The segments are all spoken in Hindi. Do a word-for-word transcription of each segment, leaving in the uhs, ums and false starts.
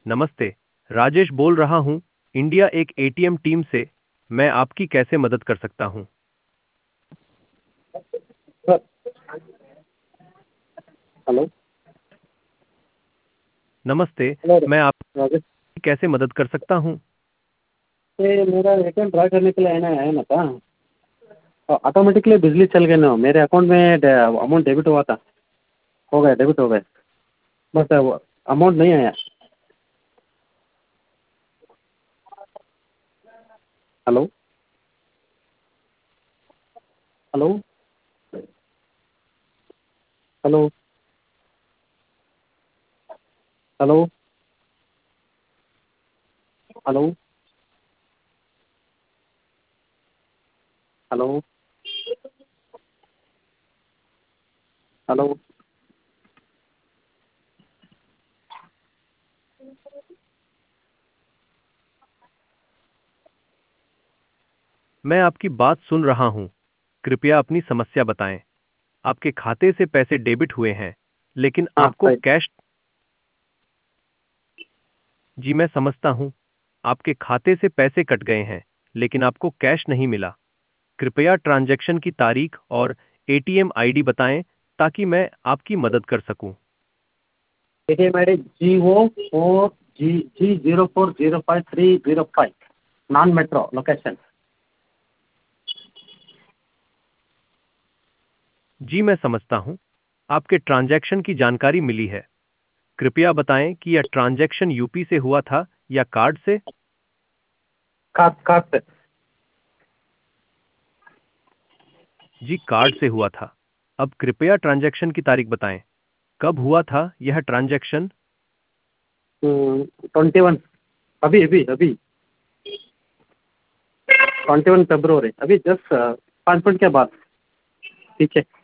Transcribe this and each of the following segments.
नमस्ते। राजेश बोल रहा हूँ, इंडिया एक एटीएम टीम से। मैं आपकी कैसे मदद कर सकता हूँ? सर। हेलो। नमस्ते। हेलो। मैं आपकी राजेश। कैसे मदद कर सकता हूँ? ये मेरा अकाउंट ड्रा करने के लिए आना है ना था। ऑटोमेटिकली बिजली चल गई ना, मेरे अकाउंट में अमाउंट डेबिट हुआ था, हो गया, डेबिट हो गया, बट अमाउंट नहीं आया। Hello. Hello. Hello. Hello. Hello. Hello. Hello. मैं आपकी बात सुन रहा हूँ। कृपया अपनी समस्या बताएं। आपके खाते से पैसे डेबिट हुए हैं, लेकिन हाँ, आपको राइट। कैश। जी मैं समझता हूँ। आपके खाते से पैसे कट गए हैं, लेकिन आपको कैश नहीं मिला। कृपया ट्रांजैक्शन की तारीख और एटीएम आईडी बताएं ताकि मैं आपकी मदद कर सकूं। ATM I D G O four G G zero four zero five three zero five, non metro location. जी मैं समझता हूं। आपके ट्रांजैक्शन की जानकारी मिली है। कृपया बताएं कि यह ट्रांजैक्शन यूपी से हुआ था या कार्ड से। कार्ड कार्ड से। जी कार्ड से हुआ था। अब कृपया ट्रांजैक्शन की तारीख बताएं। कब हुआ था यह ट्रांजैक्शन? ट्वेंटी वन, अभी अभी अभी ट्वेंटी वन फेब्रुवरी, अभी जस्ट पाँच मिनट के बाद। ठीक है।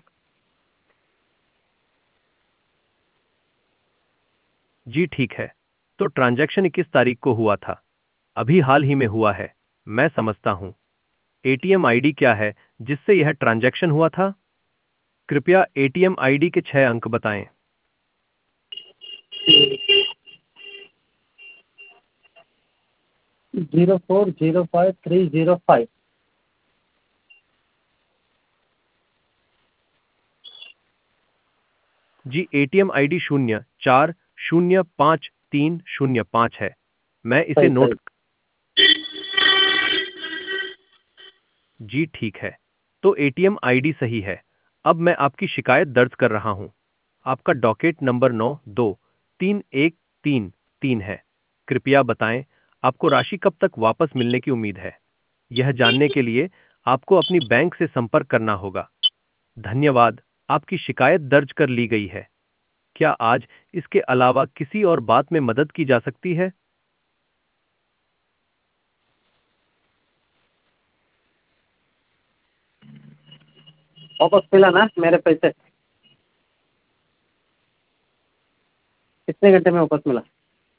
जी ठीक है। तो ट्रांजैक्शन इक्कीस तारीख को हुआ था। अभी हाल ही में हुआ है। मैं समझता हूं। एटीएम आईडी क्या है जिससे यह ट्रांजैक्शन हुआ था? कृपया एटीएम आईडी के छह अंक बताएं। Zero four zero five three zero five. जी एटीएम आईडी शून्य चार शून्य पाँच तीन शून्य पाँच है। मैं इसे सही नोट। सही। जी ठीक है। तो एटीएम आईडी सही है। अब मैं आपकी शिकायत दर्ज कर रहा हूं। आपका डॉकेट नंबर नौ दो तीन एक तीन तीन है। कृपया बताएं, आपको राशि कब तक वापस मिलने की उम्मीद है? यह जानने के लिए आपको अपनी बैंक से संपर्क करना होगा। धन्यवाद। आपकी शिकायत दर्ज कर ली गई है। क्या आज इसके अलावा किसी और बात में मदद की जा सकती है? वापस मिला ना मेरे पैसे? कितने घंटे में वापस मिला?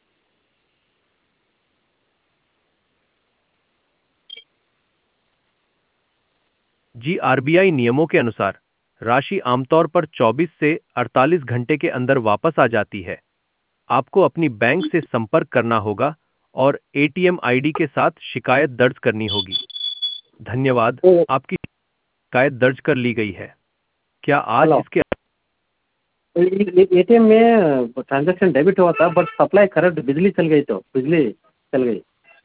जी आरबीआई नियमों के अनुसार राशि आमतौर पर चौबीस से अड़तालीस घंटे के अंदर वापस आ जाती है। आपको अपनी बैंक से संपर्क करना होगा और एटीएम आईडी के साथ शिकायत दर्ज करनी होगी। धन्यवाद। तो आपकी शिकायत दर्ज कर ली गई है। क्या आज हेलो। इसके। एटीएम में ट्रांजैक्शन डेबिट हुआ था, बट सप्लाई करंट बिजली चल गई, तो बिजली चल गई।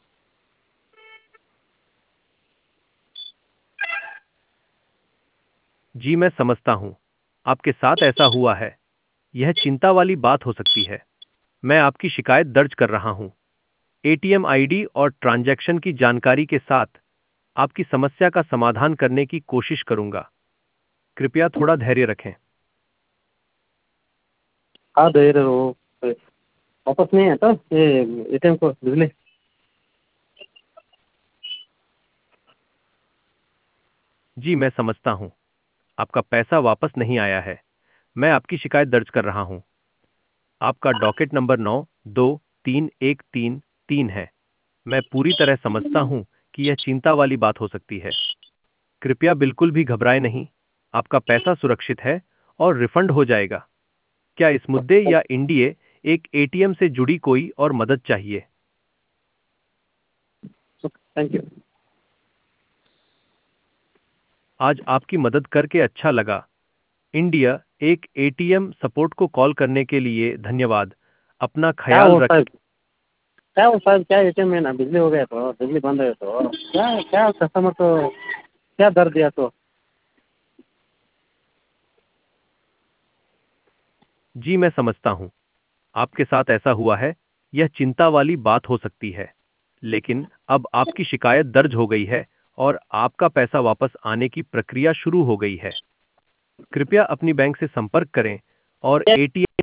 जी मैं समझता हूं। आपके साथ ऐसा हुआ है। यह चिंता वाली बात हो सकती है। मैं आपकी शिकायत दर्ज कर रहा हूं। एटीएम आईडी और ट्रांजैक्शन की जानकारी के साथ आपकी समस्या का समाधान करने की कोशिश करूंगा। कृपया थोड़ा धैर्य रखें। हाँ, दे रहे हो। वापस नहीं आता ये एटीएम को बिजली? जी मैं समझता हूं। आपका पैसा वापस नहीं आया है। मैं आपकी शिकायत दर्ज कर रहा हूं। आपका डॉकेट नंबर नौ दो तीन एक तीन तीन है। मैं पूरी तरह समझता हूं कि यह चिंता वाली बात हो सकती है। कृपया बिल्कुल भी घबराएं नहीं। आपका पैसा सुरक्षित है और रिफंड हो जाएगा। क्या इस मुद्दे या इंडिया एक एटीएम से जुड़ी कोई और मदद चाहिए? Thank you. आज आपकी मदद करके अच्छा लगा। इंडिया एक एटीएम सपोर्ट को कॉल करने के लिए धन्यवाद। अपना क्या ख्याल हो रखें। साहब, क्या हो साहब, क्या एटीएम में ना बिजली हो गया तो बिजली बंद है तो क्या क्या कस्टमर तो क्या दर्द दिया तो। जी मैं समझता हूँ, आपके साथ ऐसा हुआ है। यह चिंता वाली बात हो सकती है, लेकिन अब आपकी शिकायत दर्ज हो गई है और आपका पैसा वापस आने की प्रक्रिया शुरू हो गई है। कृपया अपनी बैंक से संपर्क करें और एटीएम